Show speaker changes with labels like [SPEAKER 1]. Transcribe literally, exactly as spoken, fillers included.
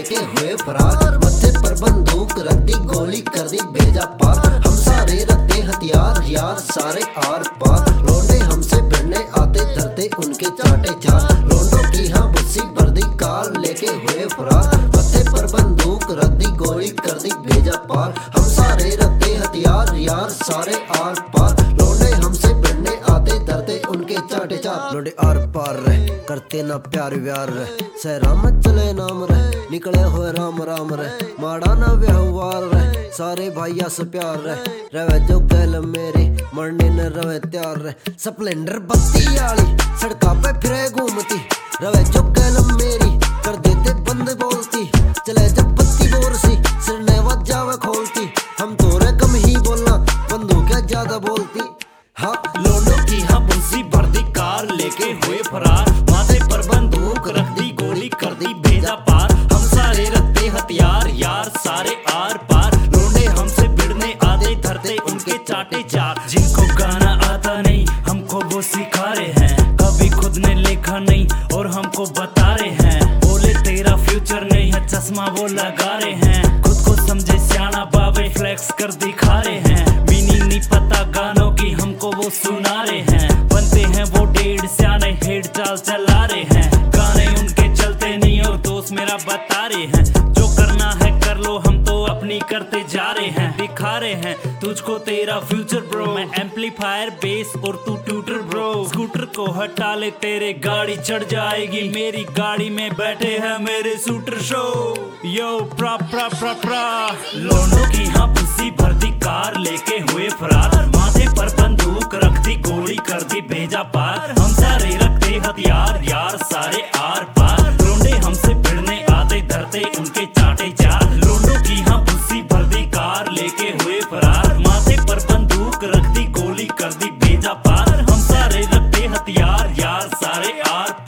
[SPEAKER 1] लेके हुए फरार, मत्थे पर बंदूक रख दी, गोली कर दी भेजा पार। हम सारे रखते हथियार यार सारे आर पार, लौंडे हमसे भिड़ने आते धरते उनके चाटे चार। लौंडों की हाँ बुस्सी भर दी, कार लेके हुए फरार, मत्थे पर बंदूक रख दी, गोली कर दी भेजा पार। हम सारे रखते हथियार यार सारे आर पार, लौंडे हमसे भिड़ने आते धरते उनके चाटे चार। लौंडे आर पार रहे करते ना प्यार व्यार रहे, सहरा में चले नाम रहे, निकले हुए राम राम रहे, माड़ा ना व्यवहार रहे, सारे भाइया से प्यार रहे। रवे जो गल मेरी मरने न रवे त्यार रहे, स्प्लेंडर बत्ती आली सड़का पे फिरे घूमती, रवे जो गल मेरी कर देते बंद बोलती। चले जब बत्ती बोरसी सिर ने जावे खोलती, हम तोरे कम ही बोलना बंदूक ज्यादा बोलती। हाँ
[SPEAKER 2] लोंडों की हाँ बुंसी भर दी, कार लेके हुए फरार, माथे पर बंदूक रख दी, गोली कर दी भेजा पार। हम सारे रखते हथियार यार सारे आर पार, लोंडे हमसे भिड़ने आते धरते उनके चाटे चार। जिनको गाना आता नहीं हमको वो सिखा रहे हैं, कभी खुद ने लिखा नहीं और हमको बता रहे हैं। बोले तेरा फ्यूचर नहीं है चश्मा वो लगा रहे हैं, खुद को समझे सियाना बाबे फ्लेक्स कर दिखा रहे हैं। मीनिंग नहीं पता गानों की हमको वो सुना रहे हैं, बनते हैं वो डेढ़ सियाने हेड चाल चला रहे हैं। गाने उनके चलते नहीं और दोस्त मेरा बता रहे हैं, जो करना है कर लो हम तो अपनी करते जा रहे हैं। दिखा रहे हैं तुझको तेरा फ्यूचर ब्रो, मैं एम्पलीफायर बेस और तू ट्यूटर ब्रो। स्कूटर को हटा ले तेरे गाड़ी चढ़ जाएगी, मेरी गाड़ी में बैठे हैं मेरे शूटर शो। यो प्रा प्रा प्रा प्रा लोंडों की हाँ पुस्सी भर दी, कार लेके हुए फरार, माथे पर बंदूक रख दी, गोली कर दी भेजा पार। हम सारे रखते हथियार यार सारे आर पार, लोंडे हमसे भिड़ने आते धरते उनके चाटे चार। लोंडों की हाँ पुस्सी भर दी, कार लेके हुए फरार, माथे पर बंदूक रख दी, गोली कर दी भेजा पार। हम सारे रखते हथियार यार सारे आर